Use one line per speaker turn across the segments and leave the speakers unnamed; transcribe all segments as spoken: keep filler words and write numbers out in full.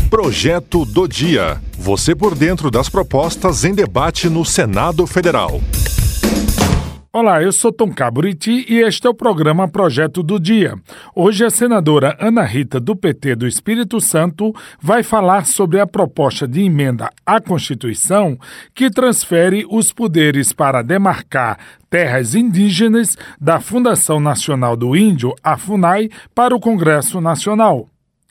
Projeto do Dia. Você por dentro das propostas em debate no Senado Federal.
Olá, eu sou Tom Caburiti e este é o programa Projeto do Dia. Hoje a senadora Ana Rita, do P T do Espírito Santo, vai falar sobre a proposta de emenda à Constituição que transfere os poderes para demarcar terras indígenas da Fundação Nacional do Índio, a FUNAI, para o Congresso Nacional.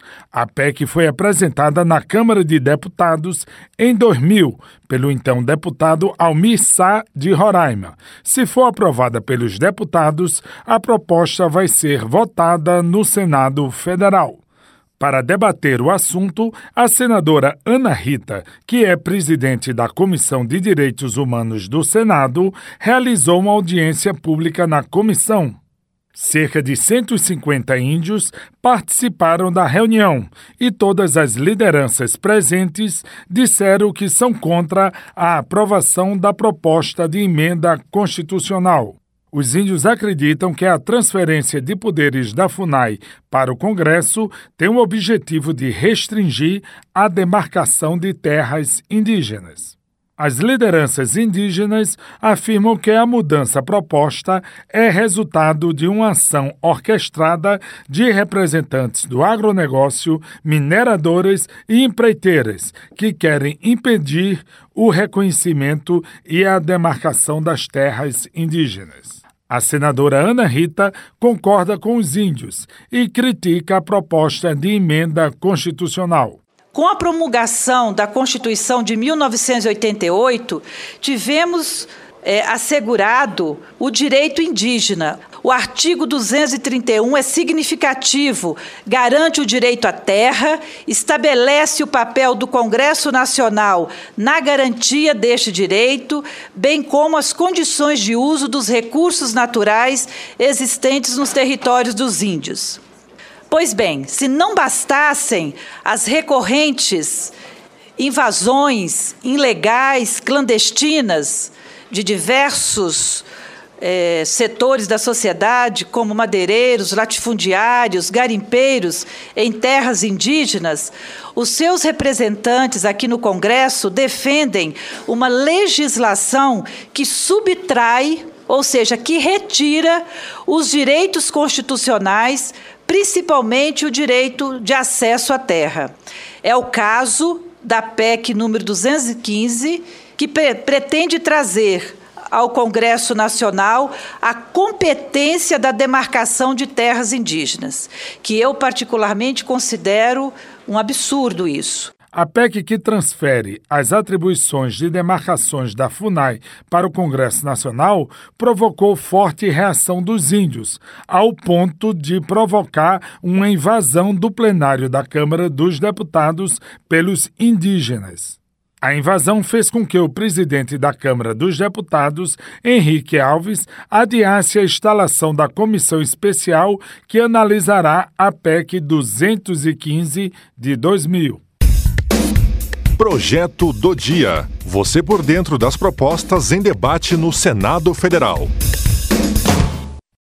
A P E C foi apresentada na Câmara de Deputados em dois mil, pelo então deputado Almir Sá de Roraima. Se for aprovada pelos deputados, a proposta vai ser votada no Senado Federal. Para debater o assunto, a senadora Ana Rita, que é presidente da Comissão de Direitos Humanos do Senado, realizou uma audiência pública na comissão. Cerca de cento e cinquenta índios participaram da reunião e todas as lideranças presentes disseram que são contra a aprovação da proposta de emenda constitucional. Os índios acreditam que a transferência de poderes da FUNAI para o Congresso tem o objetivo de restringir a demarcação de terras indígenas. As lideranças indígenas afirmam que a mudança proposta é resultado de uma ação orquestrada de representantes do agronegócio, mineradoras e empreiteiras que querem impedir o reconhecimento e a demarcação das terras indígenas. A senadora Ana Rita concorda com os índios e critica a proposta de emenda constitucional.
Com a promulgação da Constituição de mil novecentos e oitenta e oito, tivemos é, assegurado o direito indígena. O artigo duzentos e trinta e um é significativo, garante o direito à terra, estabelece o papel do Congresso Nacional na garantia deste direito, bem como as condições de uso dos recursos naturais existentes nos territórios dos índios. Pois bem, se não bastassem as recorrentes invasões ilegais, clandestinas, de diversos eh, setores da sociedade, como madeireiros, latifundiários, garimpeiros, em terras indígenas, os seus representantes aqui no Congresso defendem uma legislação que subtrai, ou seja, que retira os direitos constitucionais, principalmente o direito de acesso à terra. É o caso da P E C número duzentos e quinze, que pre- pretende trazer ao Congresso Nacional a competência da demarcação de terras indígenas, que eu particularmente considero um absurdo isso.
A P E C que transfere as atribuições de demarcações da FUNAI para o Congresso Nacional provocou forte reação dos índios, ao ponto de provocar uma invasão do plenário da Câmara dos Deputados pelos indígenas. A invasão fez com que o presidente da Câmara dos Deputados, Henrique Alves, adiasse a instalação da comissão especial que analisará a P E C duzentos e quinze de dois mil.
Projeto do Dia. Você por dentro das propostas em debate no Senado Federal.